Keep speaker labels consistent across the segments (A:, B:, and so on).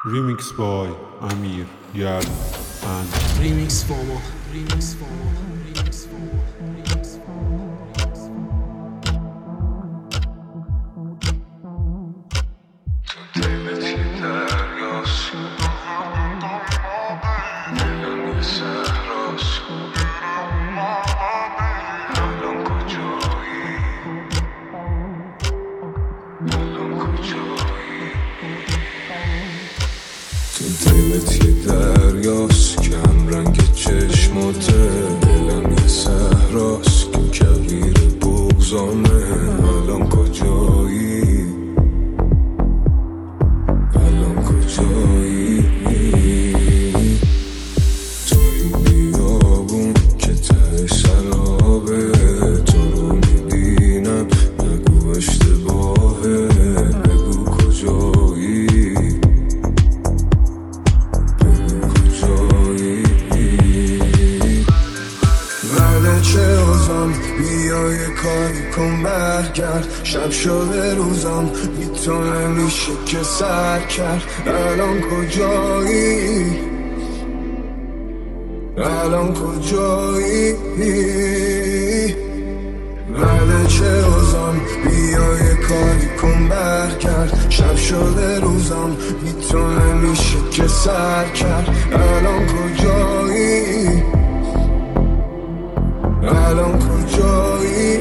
A: Remix by Amir, Yard and
B: Remix FOMO. Remix FOMO. Remix FOMO. Remix FOMO.
C: دلتی دریاست دلم یه صحراست الان کجایی الان کجایی تو دلت یه دریاست که هم رنگ چشماته دلم یه صحراست که کویر بغضامه الان کجایی الان کجایی تو این بیابون که ته سرابه تو رو میبینم نگو اشتباهه بگو کجایی بگو کجایی بله چه اوزان بیا یه کاری کن برگرد شب شده روزم بی تو نمیشه که سر کرد الان کجایی الان کجایی بله چه اوزان بیا یه کاری کن برگرد شب شده روزم بی تو نمیشه که سر کرد الان کجایی الان کجایی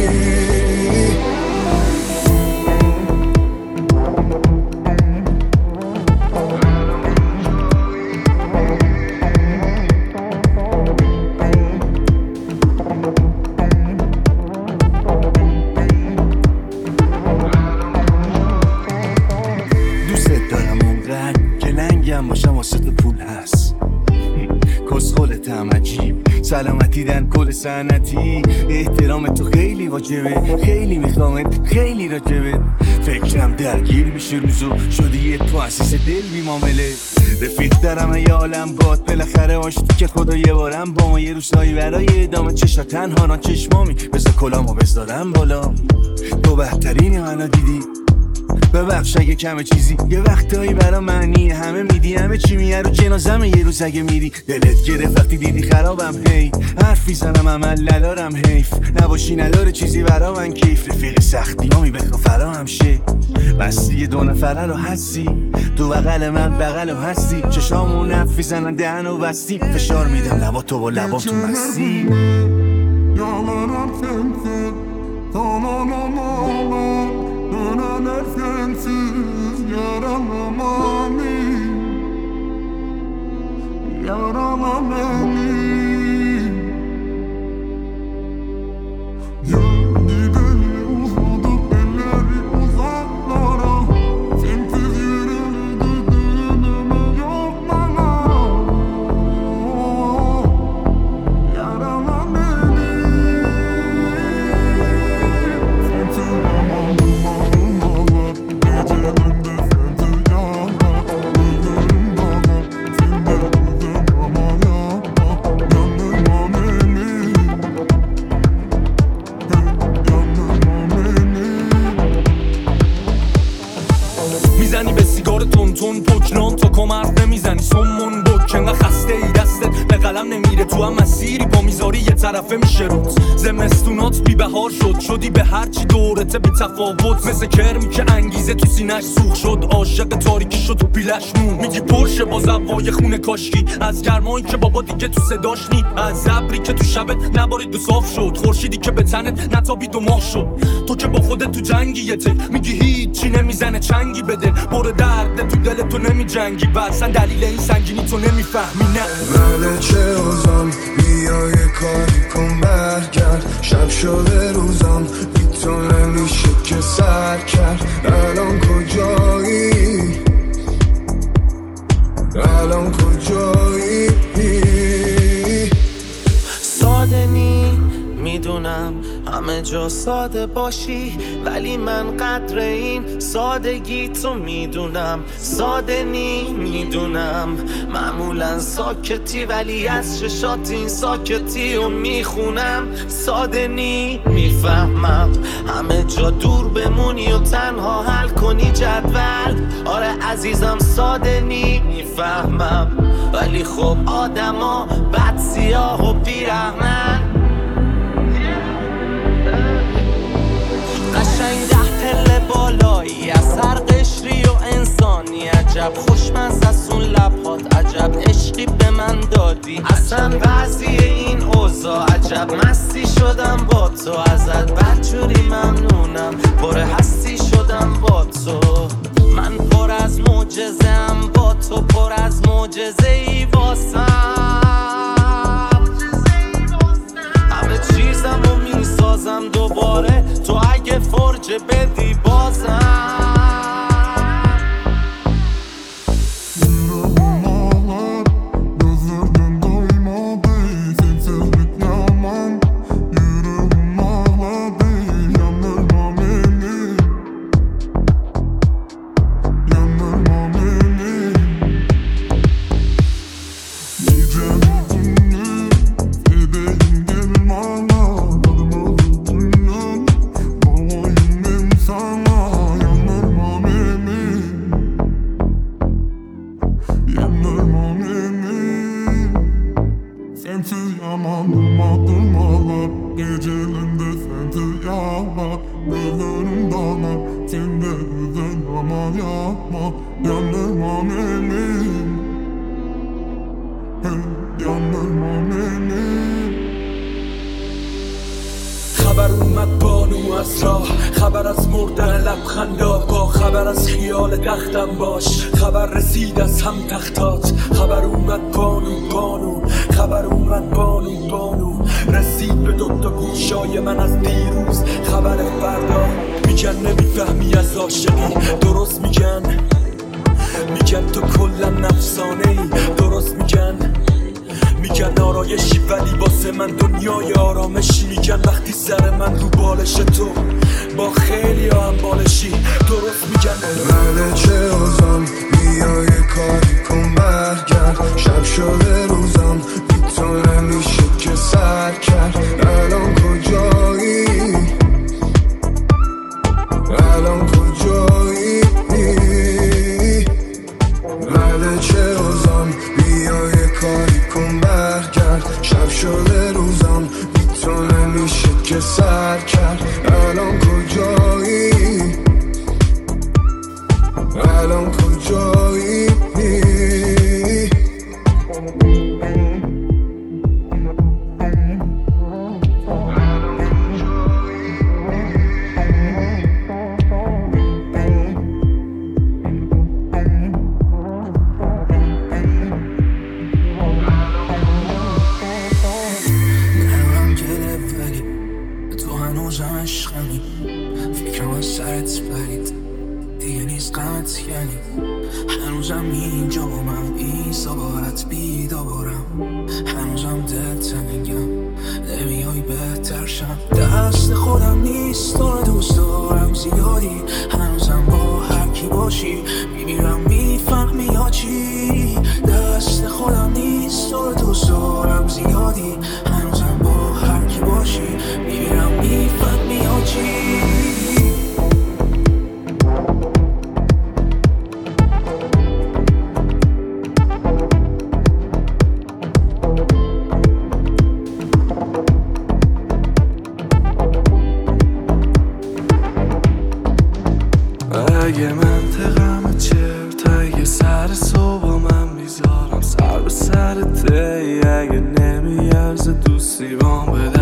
D: دوست دارم اونقدر که لنگم باشم واسه تو پول هست کسخلتم عجیب سلامتی دن کل سنتی احترام تو خیلی واجبه خیلی میخوامت خیلی راجبه فکرم درگیر میشه روزو شدی یه تو اسیس دل بی معامله رفیق دارم ای عالم باد بالاخره آشتی که خدا یه بارم با ما یه روزایی برای ادامه چشا تنها ران چشمامی بذار کلامو بذارم بالا تو بهترینی منو دیدی ببخش اگه کمه چیزی یه وقتایی برا معنی همه میدی همه چی میه رو جنازمه یه روز اگه میری دلت گرفت وقتی دیدی خرابم هی حرفی زنم عمل ندارم حیف نباشی نداره چیزی برا من کیف رفیق سختی هامی بخوا فرا هم شه بستی یه دو نفره رو هستی تو بغل من بغل و هستی چشامون حرفی زنن دهن و بستی فشار میدم لبا تو با لبا تو مستی
C: Döneler sensiz yaralama beni Yarala beni Gideni uzadık elleri uzaklara Sensiz yürüdü düğünüme yok bana Yarala beni Sensiz
E: میزنی به سیگار تون پکنان تا کمرد نمیزنی سمون بک انقدر خسته ای دستت به قلم نمیره تو هم مسیری با میذاری یه طرفه میشه روت زمستونات بی بهار شدی به هرچی دورته بی تفاوت مثل کرمی که انگیزه تو سینش سوخ شد عاشق تاریکی شد و پیلش مون میگی پرشه با زوای خونه کاشکی از گرمایی که بابا دیگه تو صداش نی از ابری که تو شبت نبارید و صاف شد خورشیدی که به تنت نتابید و ماه شد تو که با خودت تو جنگی یه تک میگی هیچی نمیزنه چنگی بده برو درد تو دل تو نمی جنگی اصلا دلیل این سنگینی تو نمیفهمی نه
C: بله چه اوزان بیا یه کاری کن برگرد شب شده روزم بی تو نمیشه که سر کرد الان کجایی الان کجایی
F: ساده نی میدونم همه جا ساده باشی ولی من قدر این سادگی تو میدونم، ساده میدونم. معمولا ساکتی ولی از چشات این ساکتی رو میخونم، ساده میفهمم. همه جا دور بمونی و تنها حل کنی جدول، آره عزیزم ساده میفهمم. ولی خب آدما بد سیاه و بیرحمن، قشنگ 10 پله بالایی از هر قشری و انسانی. عجب خوشمزه اون لبهات، عجب عشقی به من دادی. اصلا وضعیه این اوضاع عجب مستی شدم با تو، ازت بدجوری ممنونم، پر هستی شدم با تو. من پر از معجزه‌ام با تو، پر از معجزه ای واسم. همه چیزمو میسازم دوباره، تو اگه فرجه بدی بازم.
C: Sensiz yaman durmalar, gecelerinde sensiz yağlar. Gözlerim dağlar, sende güzel ama yapma. Yandırma beni, hey, yandırma beni.
E: خبر اومد بانو از راه، خبر از مردن لبخند آقا، خبر از خیال تختم باش، خبر رسید از هم تختات. خبر اومد بانو، خبر اومد بانو، رسید به دوتا گوشای من از دیروز خبر فردا. میگن نمیفهمی از عاشقی، درست میگن تو کلا نفسانه ای. درست میگن آرایشی ولی واسه من دنیای آرامشی. میگن وقتی سر من رو بالش تو با خیلی هم بالشی. درست میگن
C: مرد چه اوزان، بیا یه کاری کن برگرد. شب شده روزم بی تو نمیشه که سر کرد. الان کجایی، الان کجایی؟ مرد چه اوزان، بیا یه کاری کن برگرد. شب شده روزم بی تو نمیشه که سر کرد. الان کجایی، الان کجایی؟
B: فکرم از سرت پرید دیگه نیست غمت، یعنی هنوزم اینجا با من ایسا بارت بیدارم. هنوزم دلتنگم نمیای بهتر شم. دست خودم نیست تو رو دوست دارم زیادی. هنوزم با هر کی باشی میمیرم، میفهمی یا چی؟ دست خودم نیست تو رو دوست دارم زیادی. هنوزم با هر کی باشی میمیرم، میفهمی یا چی؟
F: اگه منطقم چرت، اگه سر صبح من میذارم سر به سرته. اگه نمیارزه دوستی بام بده